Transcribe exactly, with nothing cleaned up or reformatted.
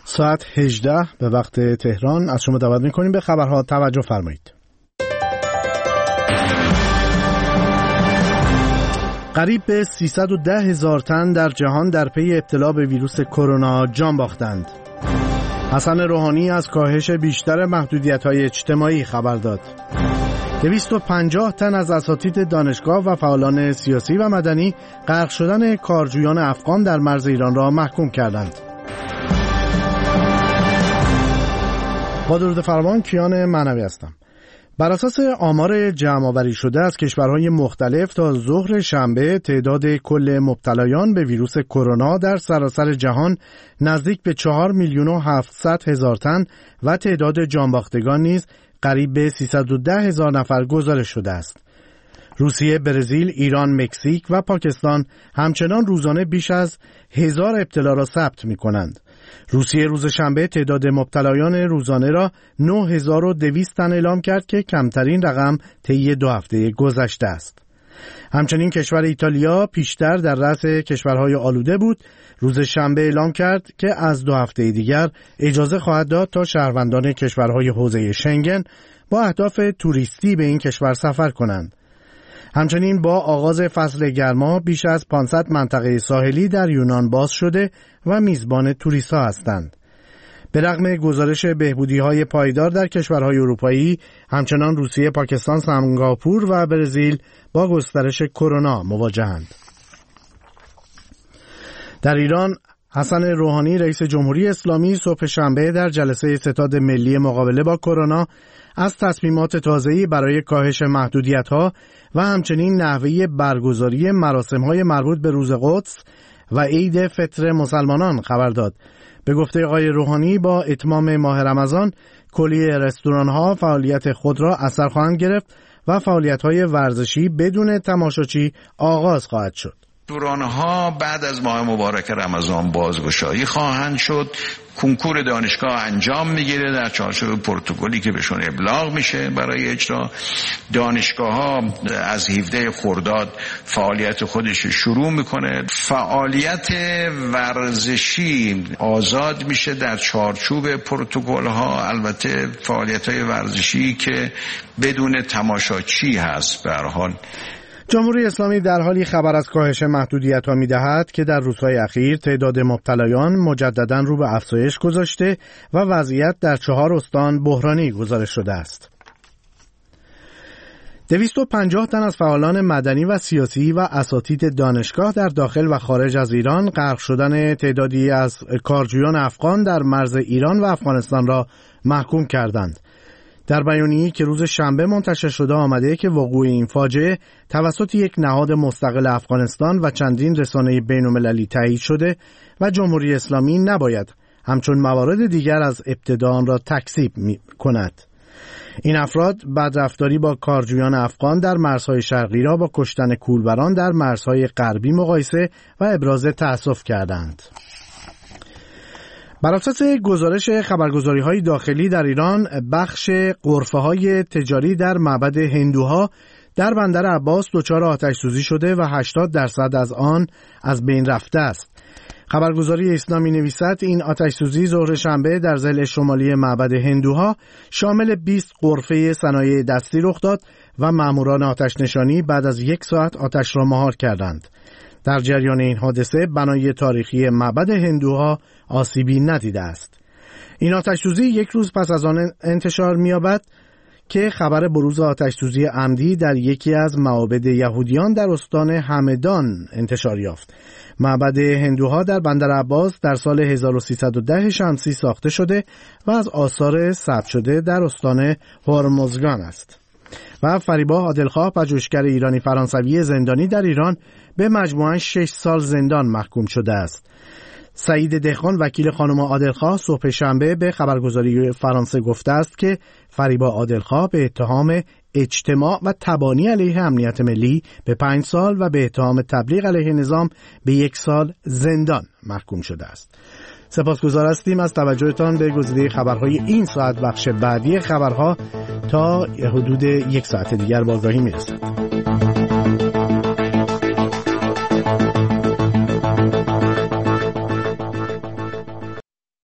ساعت هجده به وقت تهران از شما دعوت می‌کنیم به خبرها توجه فرمایید. قریب به سیصد و ده هزار تن در جهان در پی ابتلا به ویروس کرونا جان باختند. حسن روحانی از کاهش بیشتر محدودیت‌های اجتماعی خبر داد. دویست و پنجاه تن از اساتید دانشگاه و فعالان سیاسی و مدنی غرق شدن کارجویان افغان در مرز ایران را محکوم کردند. با درود فراوان، کیان معنوی هستم. بر اساس آمار جمع‌آوری شده از کشورهای مختلف تا ظهر شنبه تعداد کل مبتلایان به ویروس کرونا در سراسر جهان نزدیک به چهار میلیون و هفتصد هزار تن و تعداد جانباختگان نیز قریب به سیصد و ده هزار نفر گزارش شده است. روسیه، برزیل، ایران، مکزیک و پاکستان همچنان روزانه بیش از هزار ابتلا را ثبت می کنند. روسیه روز شنبه تعداد مبتلایان روزانه را نه هزار و دویست تن اعلام کرد که کمترین رقم طی دو هفته گذشته است. همچنین کشور ایتالیا پیشتر در رأس کشورهای آلوده بود. روز شنبه اعلام کرد که از دو هفته دیگر اجازه خواهد داد تا شهروندان کشورهای حوزه شنگن با اهداف توریستی به این کشور سفر کنند. همچنین با آغاز فصل گرما بیش از پانصد منطقه ساحلی در یونان باز شده و میزبان توریست‌ها هستند. به رغم گزارش بهبودی‌های پایدار در کشورهای اروپایی، همچنان روسیه، پاکستان، سنگاپور و برزیل با گسترش کرونا مواجه‌اند. در ایران، حسن روحانی رئیس جمهوری اسلامی صبح شنبه در جلسه ستاد ملی مقابله با کرونا از تصمیمات تازه‌ای برای کاهش محدودیت‌ها و همچنین نحوه برگزاری مراسم‌های مربوط به روز قدس و عید فطر مسلمانان خبر داد. به گفته آقای روحانی با اتمام ماه رمضان کلیه رستوران‌ها فعالیت خود را از سر خواهند گرفت و فعالیت‌های ورزشی بدون تماشاچی آغاز خواهد شد. رستوران‌ها بعد از ماه مبارک رمضان بازگشایی خواهند شد. کنکور دانشگاه انجام میگیره در چارچوب پروتکلی که بهشون ابلاغ میشه برای اجرا. دانشگاه‌ها از هفده خرداد فعالیت خودش شروع میکنه. فعالیت ورزشی آزاد میشه در چارچوب پروتکل‌ها، البته فعالیت‌های ورزشی که بدون تماشاچی هست. به هر حال جمهوری اسلامی در حالی خبر از کاهش محدودیت‌ها می‌دهد که در روزهای اخیر تعداد مبتلایان مجدداً رو به افزایش گذاشته و وضعیت در چهار استان بحرانی گزارش شده است. دویست و پنجاه تن از فعالان مدنی و سیاسی و اساتید دانشگاه در داخل و خارج از ایران غرق شدن تعدادی از کارجویان افغان در مرز ایران و افغانستان را محکوم کردند. در بیانیه‌ای که روز شنبه منتشر شده آمده که وقوع این فاجعه توسط یک نهاد مستقل افغانستان و چندین رسانه بین‌المللی تایید شده و جمهوری اسلامی نباید همچون موارد دیگر از ابتدا آن را تکذیب کند. این افراد بدرفتاری با کارجویان افغان در مرزهای شرقی را با کشتن کولبران در مرزهای غربی مقایسه و ابراز تأسف کردند. بر اساس گزارش خبرگزاری‌های داخلی در ایران، بخش غرفه‌های تجاری در معبد هندوها در بندر عباس دچار آتش‌سوزی شده و هشتاد درصد از آن از بین رفته است. خبرگزاری اسلامی نویسد این آتش‌سوزی ظهر شنبه در ضلع شمالی معبد هندوها شامل بیست غرفه صنایع دستی رخ داد و ماموران آتش‌نشانی بعد از یک ساعت آتش را مهار کردند. در جریان این حادثه بنای تاریخی معبد هندوها آسیبی ندیده است. این آتش‌سوزی یک روز پس از آن انتشار می‌یابد که خبر بروز آتش‌سوزی عمدی در یکی از معابد یهودیان در استان همدان انتشار یافت. معبد هندوها در بندر عباس در سال هزار و سیصد و ده شمسی ساخته شده و از آثار ثبت شده در استان هرمزگان است. و فریبا عادلخواه، پژوهشگر ایرانی فرانسوی زندانی در ایران، به مجموعاً شش سال زندان محکوم شده است. سعید دهقان، وکیل خانم عادلخواه، صبح شنبه به خبرگزاری فرانسه گفته است که فریبا عادلخواه به اتهام اجتماع و تبانی علیه امنیت ملی به پنج سال و به اتهام تبلیغ علیه نظام به یک سال زندان محکوم شده است. سپاسگزار هستیم از توجهتان به گزیده خبرهای این ساعت. بخش بعدی خبرها تا حدود یک ساعت دیگر با آگاهی میرسد.